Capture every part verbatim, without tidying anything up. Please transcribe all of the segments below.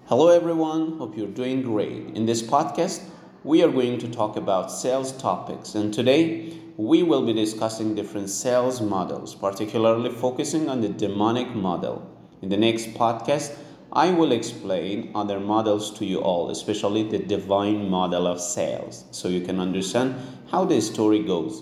Hello, everyone. Hope you're doing great. In this podcast, we are going to talk about sales topics, and today we will be discussing different sales models, particularly focusing on the demonic model. In the next podcast, I will explain other models to you all, especially the divine model of sales, so you can understand how the story goes.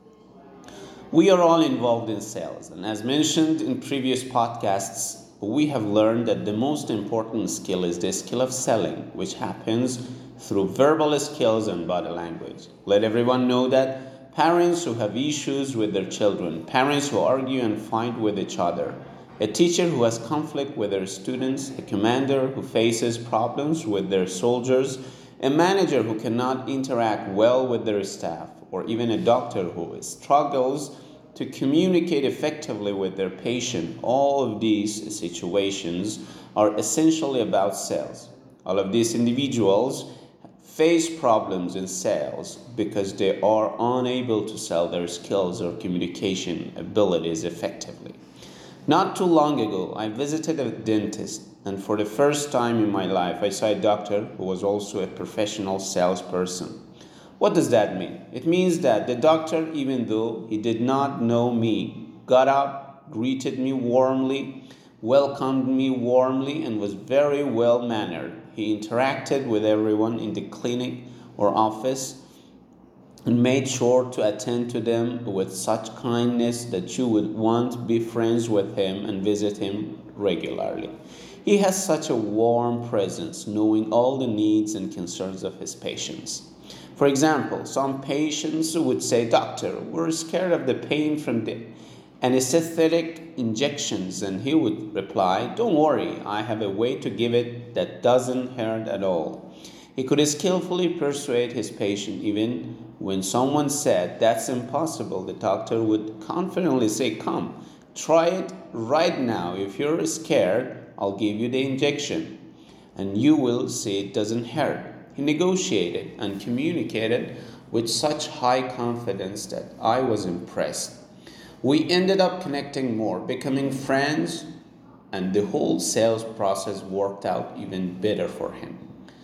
We are all involved in sales, and as mentioned in previous podcasts, we have learned that the most important skill is the skill of selling, which happens through verbal skills and body language. Let everyone know that parents who have issues with their children, parents who argue and fight with each other, a teacher who has conflict with their students, a commander who faces problems with their soldiers, a manager who cannot interact well with their staff, or even a doctor who struggles to communicate effectively with their patient. All of these situations are essentially about sales. All of these individuals face problems in sales because they are unable to sell their skills or communication abilities effectively. Not too long ago, I visited a dentist, and for the first time in my life, I saw a doctor who was also a professional salesperson. What does that mean? It means that the doctor, even though he did not know me, got up, greeted me warmly, welcomed me warmly, and was very well mannered. He interacted with everyone in the clinic or office and made sure to attend to them with such kindness that you would want to be friends with him and visit him regularly. He has such a warm presence, knowing all the needs and concerns of his patients. For example, some patients would say, "Doctor, we're scared of the pain from the anesthetic injections." And he would reply, "Don't worry, I have a way to give it that doesn't hurt at all." He could skillfully persuade his patient. Even when someone said, "That's impossible," the doctor would confidently say, "Come, try it right now. If you're scared, I'll give you the injection, and you will see it doesn't hurt." He negotiated and communicated with such high confidence that I was impressed. We ended up connecting more, becoming friends, and the whole sales process worked out even better for him.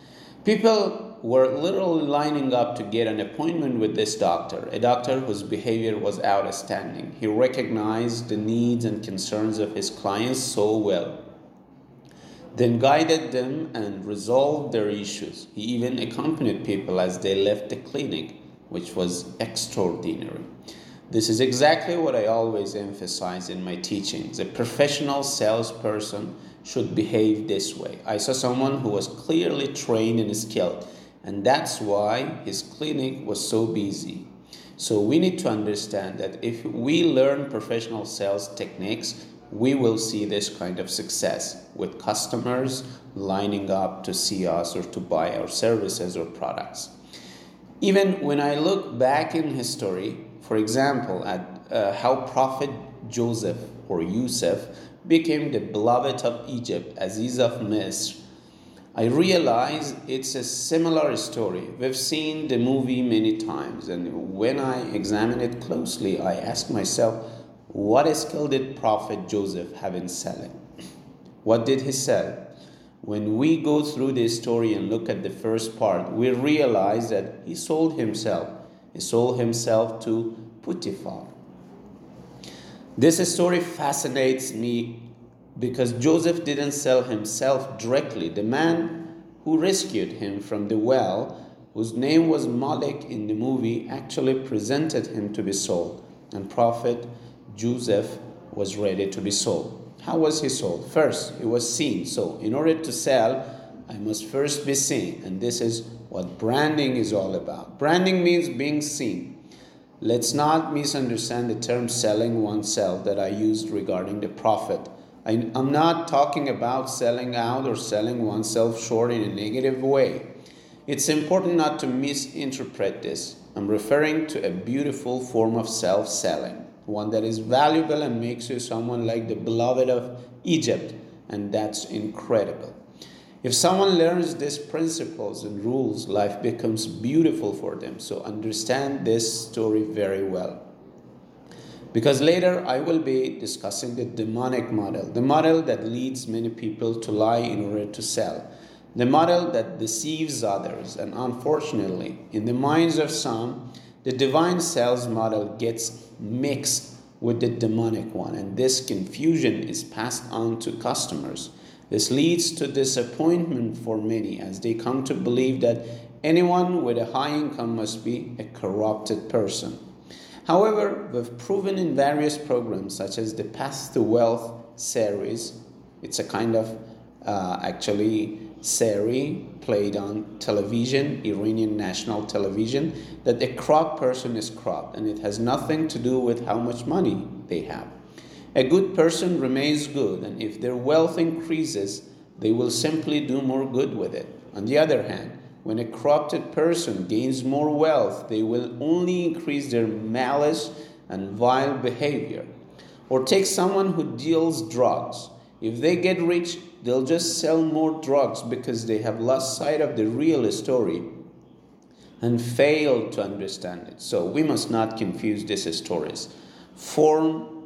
People were literally lining up to get an appointment with this doctor, a doctor whose behavior was outstanding. He recognized the needs and concerns of his clients so well, then guided them and resolved their issues. He even accompanied people as they left the clinic, which was extraordinary. This is exactly what I always emphasize in my teachings. A professional salesperson should behave this way. I saw someone who was clearly trained and skilled, and that's why his clinic was so busy. So we need to understand that if we learn professional sales techniques, we will see this kind of success with customers lining up to see us or to buy our services or products. Even when I look back in history, for example, at uh, how Prophet Joseph or Yusuf became the beloved of Egypt, Aziz of Misr, I realize it's a similar story. We've seen the movie many times, and when I examine it closely, I ask myself, what skill did Prophet Joseph have in selling? What did he sell? When we go through this story and look at the first part, we realize that he sold himself. He sold himself to Potiphar. This story fascinates me because Joseph didn't sell himself directly. The man who rescued him from the well, whose name was Malik in the movie, actually presented him to be sold. And Prophet Joseph was ready to be sold. How was he sold? First, he was seen. So in order to sell, I must first be seen. And this is what branding is all about. Branding means being seen. Let's not misunderstand the term selling oneself that I used regarding the prophet. I, I'm not talking about selling out or selling oneself short in a negative way. It's important not to misinterpret this. I'm referring to a beautiful form of self-selling, one that is valuable and makes you someone like the beloved of Egypt, and that's incredible. If someone learns these principles and rules, life becomes beautiful for them. So understand this story very well. Because later I will be discussing the demonic model, the model that leads many people to lie in order to sell. the model that deceives others. And unfortunately, in the minds of some, the divine sales model gets mixed with the demonic one, and this confusion is passed on to customers. This leads to disappointment for many as they come to believe that anyone with a high income must be a corrupted person. However, we've proven in various programs such as the Path to Wealth series, it's a kind of uh, actually series played on television, Iranian national television, that a corrupt person is corrupt, and it has nothing to do with how much money they have. A good person remains good, and if their wealth increases, they will simply do more good with it. On the other hand, when a corrupted person gains more wealth, they will only increase their malice and vile behavior. Or take someone who deals drugs. If they get rich, they'll just sell more drugs because they have lost sight of the real story and failed to understand it. So we must not confuse these stories. Form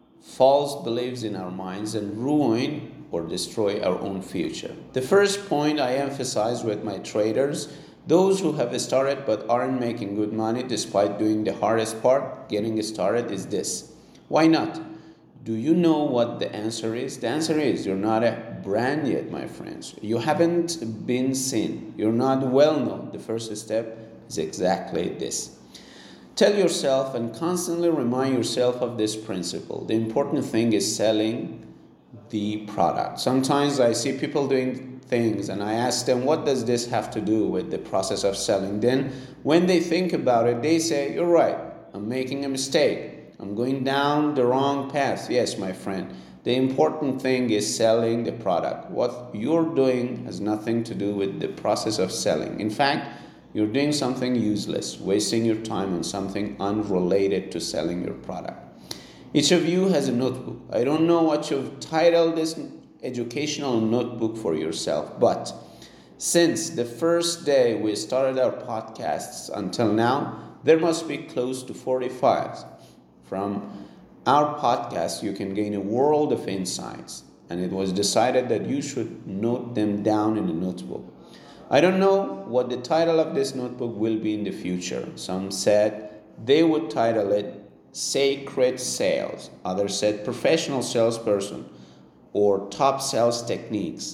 false beliefs in our minds and ruin or destroy our own future. The first point I emphasize with my traders, those who have started but aren't making good money despite doing the hardest part, getting started, is this. Why not? Do you know what the answer is? The answer is you're not a brand yet, my friends. You haven't been seen. You're not well known. The first step is exactly this. Tell yourself and constantly remind yourself of this principle. The important thing is selling the product. Sometimes I see people doing things and I ask them, what does this have to do with the process of selling? Then when they think about it, they say, you're right, I'm making a mistake. I'm going down the wrong path. Yes, my friend. The important thing is selling the product. What you're doing has nothing to do with the process of selling. In fact, you're doing something useless, wasting your time on something unrelated to selling your product. Each of you has a notebook. I don't know what you've titled this educational notebook for yourself, but since the first day we started our podcasts until now, there must be close to forty-five. From our podcast, you can gain a world of insights, and it was decided that you should note them down in a notebook. I don't know what the title of this notebook will be in the future. Some said they would title it Sacred Sales. Others said Professional Salesperson or Top Sales Techniques.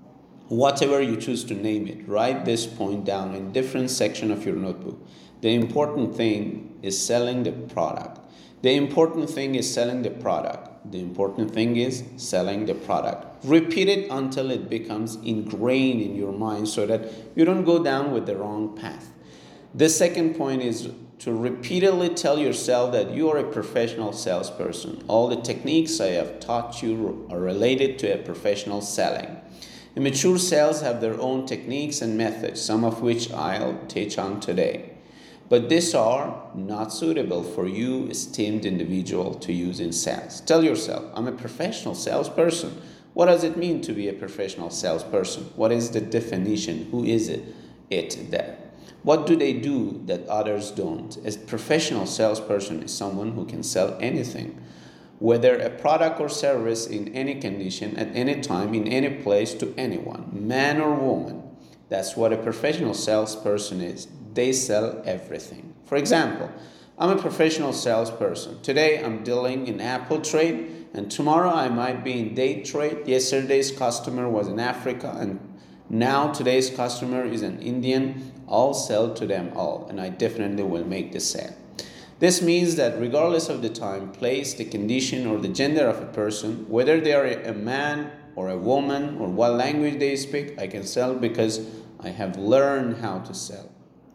Whatever you choose to name it, write this point down in different section of your notebook. The important thing is selling the product. The important thing is selling the product. The important thing is selling the product. Repeat it until it becomes ingrained in your mind so that you don't go down with the wrong path. The second point is to repeatedly tell yourself that you are a professional salesperson. All the techniques I have taught you are related to a professional selling. Immature sales have their own techniques and methods, some of which I'll teach on today. But these are not suitable for you, esteemed individual, to use in sales. Tell yourself, I'm a professional salesperson. What does it mean to be a professional salesperson? What is the definition? Who is it? It that. What do they do that others don't? A professional salesperson is someone who can sell anything, whether a product or service, in any condition, at any time, in any place, to anyone, man or woman. That's what a professional salesperson is. They sell everything. For example, I'm a professional salesperson. Today I'm dealing in Apple trade, and tomorrow I might be in date trade. Yesterday's customer was in Africa, and now today's customer is an Indian. I'll sell to them all, and I definitely will make the sale. This means that regardless of the time, place, the condition, or the gender of a person, whether they are a man or a woman or what language they speak, I can sell because I have learned how to sell.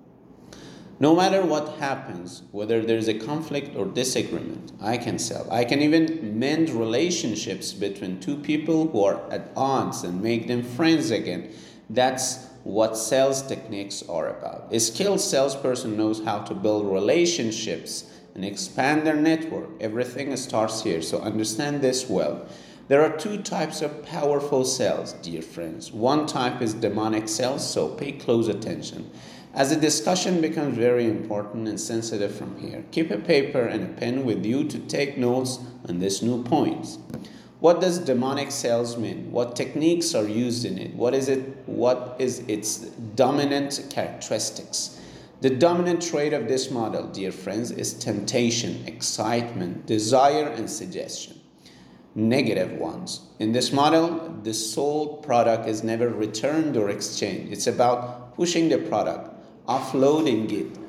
No matter what happens, whether there is a conflict or disagreement, I can sell. I can even mend relationships between two people who are at odds and make them friends again. That's what sales techniques are about. A skilled salesperson knows how to build relationships and expand their network. Everything starts here, so understand this well. There are two types of powerful sales, dear friends. One type is demonic sales, so pay close attention. As the discussion becomes very important and sensitive from here, keep a paper and a pen with you to take notes on these new points. What does demonic sales mean? What techniques are used in it? What is it? What is its dominant characteristics? The dominant trait of this model, dear friends, is temptation, excitement, desire, and suggestion. Negative ones. In this model, the sold product is never returned or exchanged. It's about pushing the product, offloading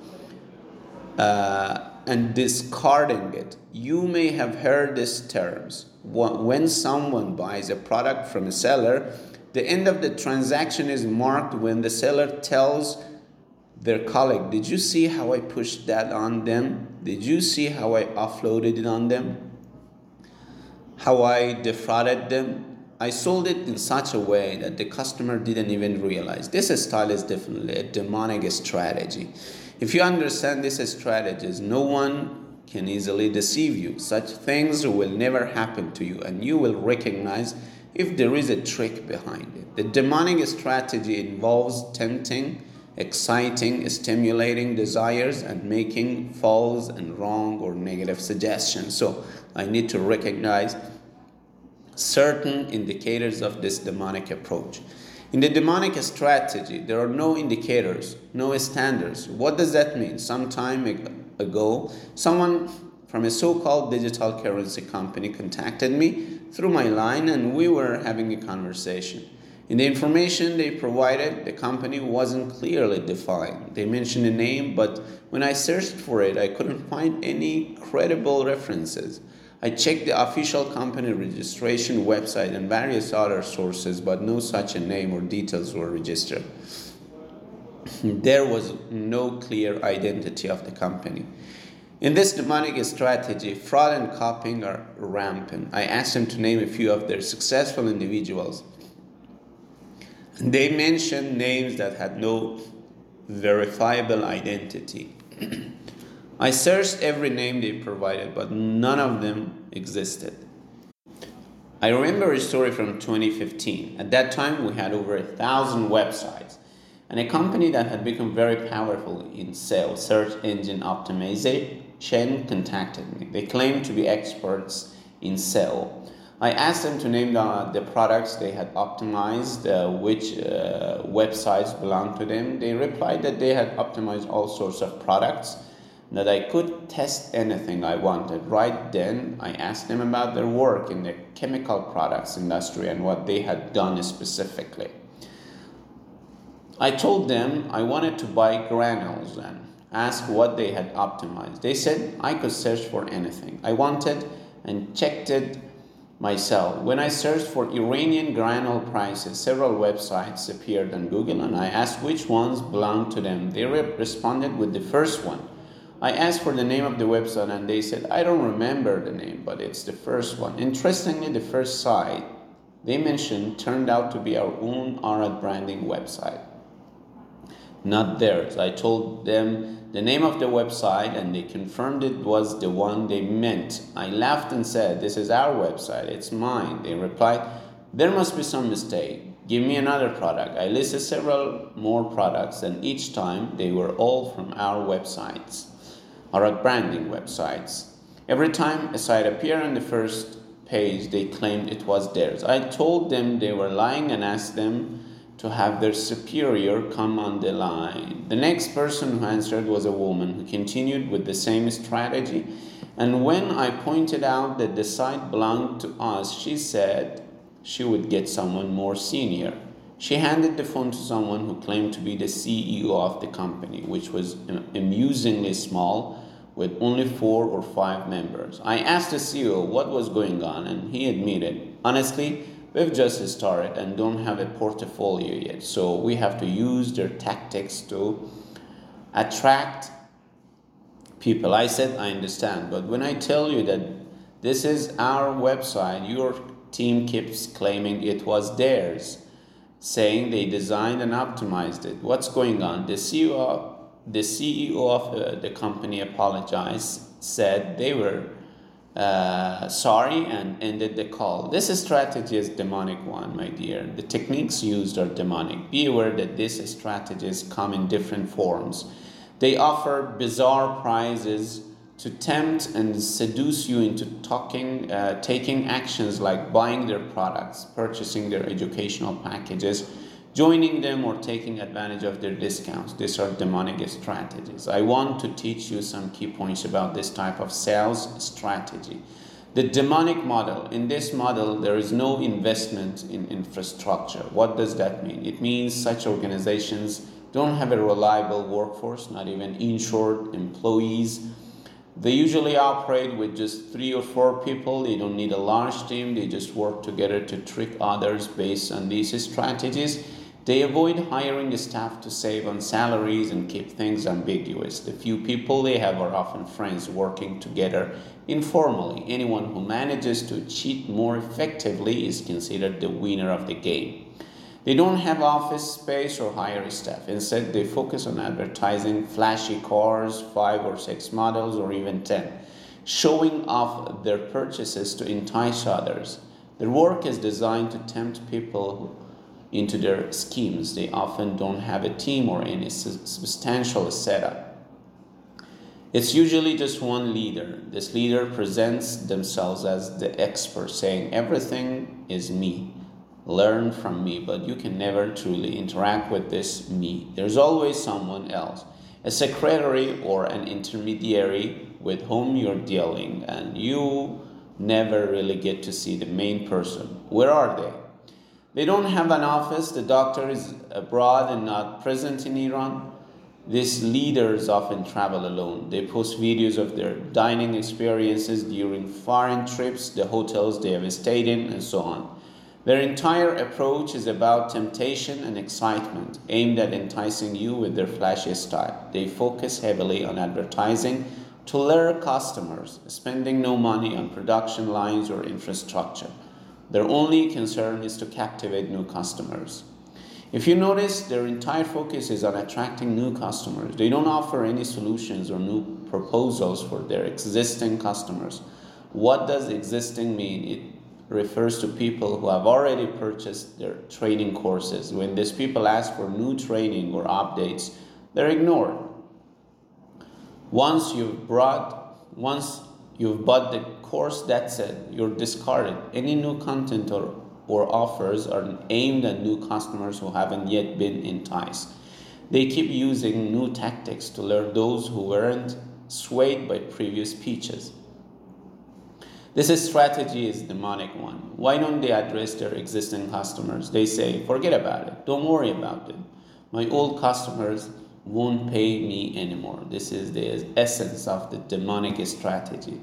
it, uh, and discarding it. You may have heard these terms. When someone buys a product from a seller, the end of the transaction is marked when the seller tells their colleague, "Did you see how I pushed that on them? Did you see how I offloaded it on them? How I defrauded them? I sold it in such a way that the customer didn't even realize." This style is definitely a demonic strategy. If you understand these strategies, no one can easily deceive you. Such things will never happen to you, and you will recognize if there is a trick behind it. The demonic strategy involves tempting, exciting, stimulating desires, and making false and wrong or negative suggestions. So I need to recognize certain indicators of this demonic approach. In the demonic strategy, there are no indicators, no standards. What does that mean? Some time ago, someone from a so-called digital currency company contacted me through my line, and we were having a conversation. In the information they provided, the company wasn't clearly defined. They mentioned a name, but when I searched for it, I couldn't find any credible references. I checked the official company registration website and various other sources, but no such a name or details were registered. There was no clear identity of the company. In this demonic strategy, fraud and copying are rampant. I asked them to name a few of their successful individuals. They mentioned names that had no verifiable identity. I searched every name they provided, but none of them existed. I remember a story from twenty fifteen. At that time, we had over a thousand websites, and a company that had become very powerful in sales, search engine optimization, contacted me. They claimed to be experts in sales. I asked them to name the, the products they had optimized, uh, which uh, websites belonged to them. They replied that they had optimized all sorts of products, that I could test anything I wanted. Right then, I asked them about their work in the chemical products industry and what they had done specifically. I told them I wanted to buy granules and asked what they had optimized. They said I could search for anything I wanted and checked it myself. When I searched for Iranian granule prices, several websites appeared on Google, and I asked which ones belonged to them. They re- responded with the first one. I asked for the name of the website, and they said, I don't remember the name, but it's the first one. Interestingly, the first site they mentioned turned out to be our own Arad branding website, not theirs. I told them the name of the website, and they confirmed it was the one they meant. I laughed and said, this is our website, it's mine. They replied, there must be some mistake. Give me another product. I listed several more products, and each time they were all from our websites, our branding websites. Every time a site appeared on the first page, they claimed it was theirs. I told them they were lying and asked them to have their superior come on the line. The next person who answered was a woman who continued with the same strategy. And when I pointed out that the site belonged to us, she said she would get someone more senior. She handed the phone to someone who claimed to be the C E O of the company, which was amusingly small, with only four or five members. I asked the C E O what was going on, and he admitted, honestly, we've just started and don't have a portfolio yet, so we have to use their tactics to attract people. I said, I understand, but when I tell you that this is our website, your team keeps claiming it was theirs, saying they designed and optimized it. What's going on? The C E O The C E O of uh, the company apologized, said they were uh, sorry, and ended the call. This strategy is demonic one, my dear. The techniques used are demonic. Be aware that these strategies come in different forms. They offer bizarre prices to tempt and seduce you into talking, uh, taking actions like buying their products, purchasing their educational packages, joining them, or taking advantage of their discounts. These are demonic strategies. I want to teach you some key points about this type of sales strategy. The demonic model. In this model, there is no investment in infrastructure. What does that mean? It means such organizations don't have a reliable workforce, not even insured employees. They usually operate with just three or four people. They don't need a large team. They just work together to trick others based on these strategies. They avoid hiring staff to save on salaries and keep things ambiguous. The few people they have are often friends working together informally. Anyone who manages to cheat more effectively is considered the winner of the game. They don't have office space or hire staff. Instead, they focus on advertising flashy cars, five or six models, or even ten, showing off their purchases to entice others. Their work is designed to tempt people into their schemes. They often don't have a team or any substantial setup. It's usually just one leader. This leader presents themselves as the expert, saying, "Everything is me. Learn from me," but you can never truly interact with this me. There's always someone else, a secretary or an intermediary with whom you're dealing, and you never really get to see the main person. Where are they? They don't have an office. The doctor is abroad and not present in Iran. These leaders often travel alone. They post videos of their dining experiences during foreign trips, the hotels they have stayed in, and so on. Their entire approach is about temptation and excitement, aimed at enticing you with their flashy style. They focus heavily on advertising to lure customers, spending no money on production lines or infrastructure. Their only concern is to captivate new customers. If you notice, their entire focus is on attracting new customers. They don't offer any solutions or new proposals for their existing customers. What does existing mean? It refers to people who have already purchased their training courses. When these people ask for new training or updates, they're ignored. Once you've brought, once you've bought the course, that's it. You're discarded. Any new content or, or offers are aimed at new customers who haven't yet been enticed. They keep using new tactics to lure those who weren't swayed by previous pitches. This strategy is a demonic one. Why don't they address their existing customers? They say, "Forget about it. Don't worry about it. My old customers won't pay me anymore." This is the essence of the demonic strategy.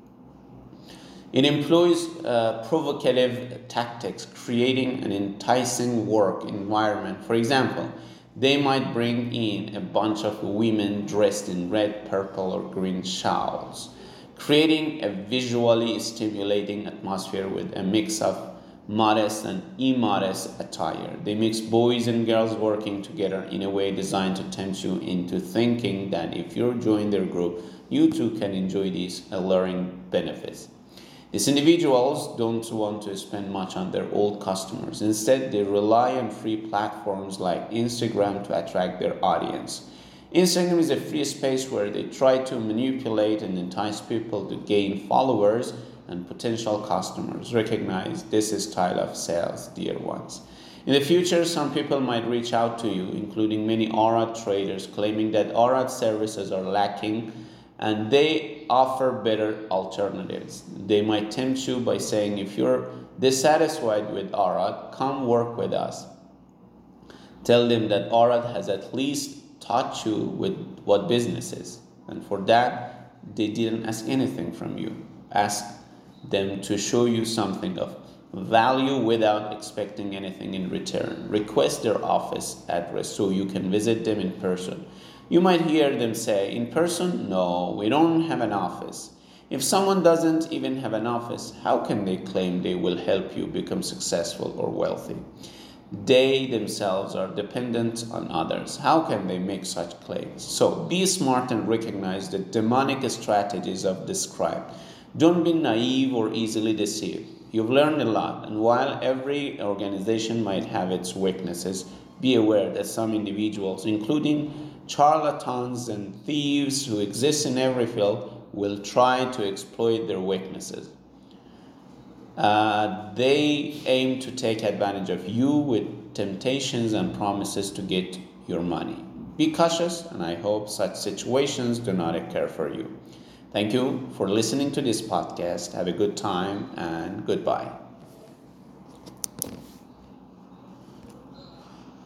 It employs uh, provocative tactics, creating an enticing work environment. For example, they might bring in a bunch of women dressed in red, purple, or green shawls, creating a visually stimulating atmosphere with a mix of modest and immodest attire. They mix boys and girls working together in a way designed to tempt you into thinking that if you join their group, you too can enjoy these alluring benefits. These individuals don't want to spend much on their old customers. Instead, they rely on free platforms like Instagram to attract their audience. Instagram is a free space where they try to manipulate and entice people to gain followers and potential customers. Recognize this style of sales, dear ones. In the future, some people might reach out to you, including many Aura traders, claiming that Aura services are lacking and they offer better alternatives. They might tempt you by saying, "If you're dissatisfied with Aura, come work with us." Tell them that Aura has at least taught you with what business is, and for that, they didn't ask anything from you. Ask them to show you something of value without expecting anything in return. Request their office address so you can visit them in person. You might hear them say, "In person? No, we don't have an office." If someone doesn't even have an office, how can they claim they will help you become successful or wealthy? They themselves are dependent on others. How can they make such claims? So be smart and recognize the demonic strategies I've described. Don't be naive or easily deceived. You've learned a lot, and while every organization might have its weaknesses, be aware that some individuals, including charlatans and thieves who exist in every field, will try to exploit their weaknesses. Uh, they aim to take advantage of you with temptations and promises to get your money. Be cautious, and I hope such situations do not occur for you. Thank you for listening to this podcast. Have a good time and goodbye.